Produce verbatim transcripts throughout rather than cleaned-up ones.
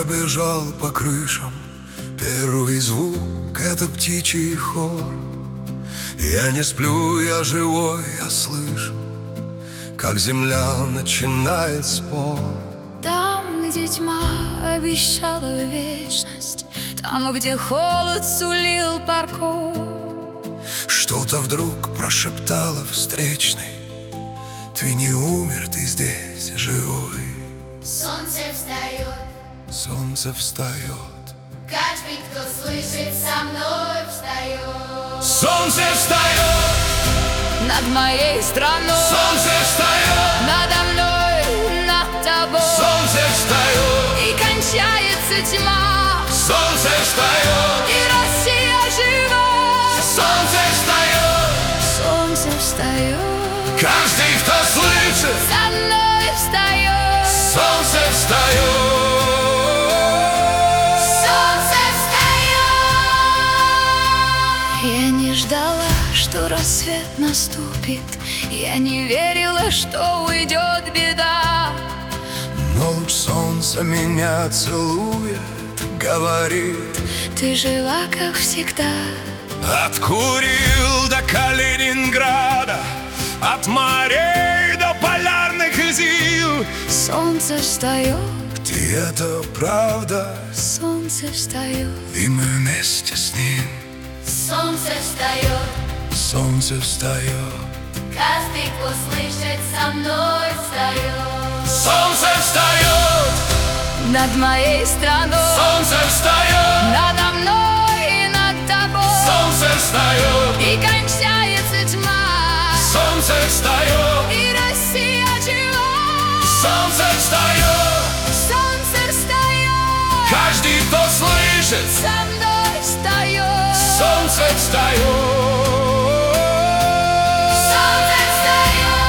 пробежал по крышам. Первый звук — это птичий хор. Я не сплю, я живой, я слышу, как земля начинает спор. Там, где тьма обещала вечность, там, где холод сулил парков, что-то вдруг прошептало встречный: ты не умер, ты здесь живой. Солнце встает, солнце встает. Каждый, кто слышит, со мной встает. Солнце встает над моей страной, солнце встает надо мной, над тобой. Солнце встает и кончается тьма. Солнце встает и Россия жива. Солнце встает, солнце встает. Каждый, кто слышит, со мной встает. Солнце встает. Я не ждала, что рассвет наступит. Я не верила, что уйдет беда. Но луч солнца меня целует, говорит: ты жива, как всегда. От Курил до Калининграда, от морей до полярных зим. Солнце встает, и это правда. Солнце встает, и мы вместе с ним. Солнце встает, солнце встает. Каждый, кто слышит, со мной встает. Солнце встает над моей страной. Солнце встает надо мной и над тобой. Солнце встает и кончается тьма. Солнце встает и Россия жива. Солнце встает, солнце встает. Каждый, кто слышит, со мной встает. Солнце встает. Солнце встает.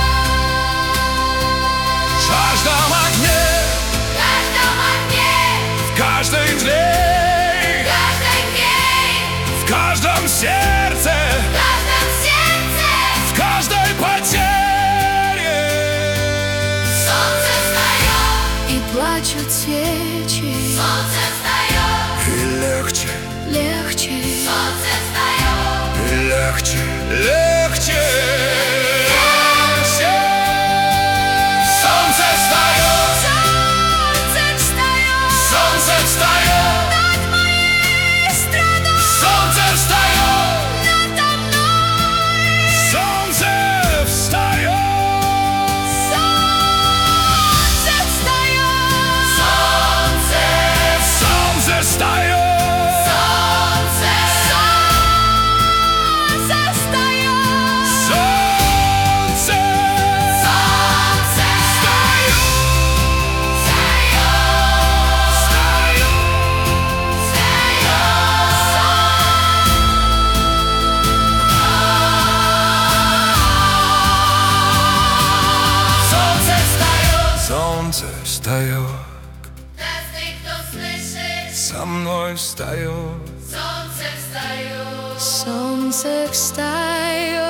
В каждом огне, В каждом огне, в каждой дне, в каждой дне, в каждом сердце, в каждом сердце. в каждой потере. Солнце встает, и плачут свечи. солнце встает, И легче, легче. солнце встает. легче, легче. Солнце встает, Солнце встает солнце встает, над моей страной. солнце встает, Надо мной. солнце встает. Солнце встает. Солнце, Солнце встает. солнце, Солнце встает. Солнце солнце встает. Солнце встает. Солнце встает, Каждый, кто слышит, со мной встает. солнце встает. Солнце встает.